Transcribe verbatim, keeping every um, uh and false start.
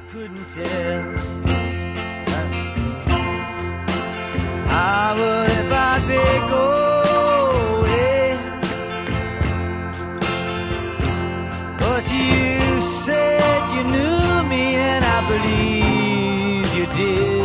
couldn't tell. How would if I'd be going? But you said you knew me, and I believed you did.